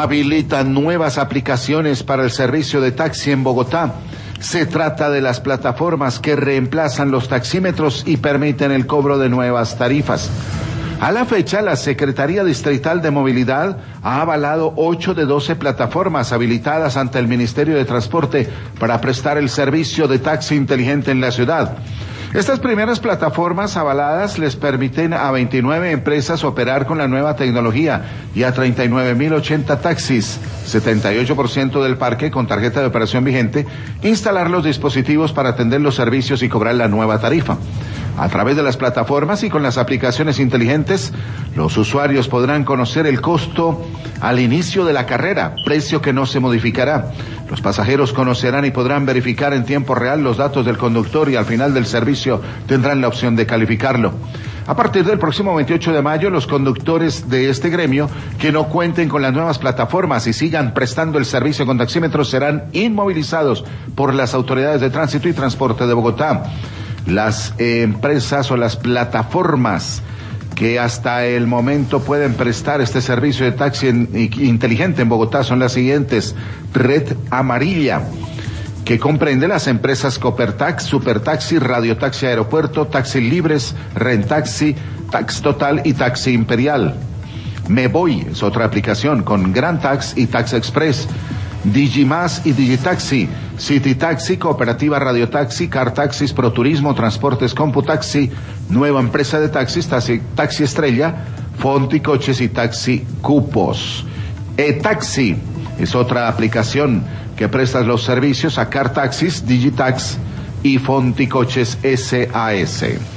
habilitan nuevas aplicaciones para el servicio de taxi en Bogotá. Se trata de las plataformas que reemplazan los taxímetros y permiten el cobro de nuevas tarifas. A la fecha, la Secretaría Distrital de Movilidad ha avalado 8 de 12 plataformas habilitadas ante el Ministerio de Transporte para prestar el servicio de taxi inteligente en la ciudad. Estas primeras plataformas avaladas les permiten a 29 empresas operar con la nueva tecnología y a 39.080 taxis, 78% del parque con tarjeta de operación vigente, instalar los dispositivos para atender los servicios y cobrar la nueva tarifa. A través de las plataformas y con las aplicaciones inteligentes, los usuarios podrán conocer el costo al inicio de la carrera, precio que no se modificará. Los pasajeros conocerán y podrán verificar en tiempo real los datos del conductor y al final del servicio tendrán la opción de calificarlo. A partir del próximo 28 de mayo, los conductores de este gremio que no cuenten con las nuevas plataformas y sigan prestando el servicio con taxímetros serán inmovilizados por las autoridades de tránsito y transporte de Bogotá. Las empresas o las plataformas que hasta el momento pueden prestar este servicio de taxi inteligente en Bogotá son las siguientes: Red Amarilla, que comprende las empresas Copertax, Supertaxi, Radiotaxi Aeropuerto, Taxi Libres, Rentaxi, Tax Total y Taxi Imperial. Me Voy es otra aplicación con Gran Tax y Tax Express. Digimás y Digitaxi, City Taxi, Cooperativa Radiotaxi, Car Taxis, Proturismo, Transportes Computaxi, nueva empresa de taxis, Taxi Estrella, Fonti Coches y Taxi Cupos. E-Taxi es otra aplicación que presta los servicios a Car Taxis, Digitax y Fonti Coches SAS.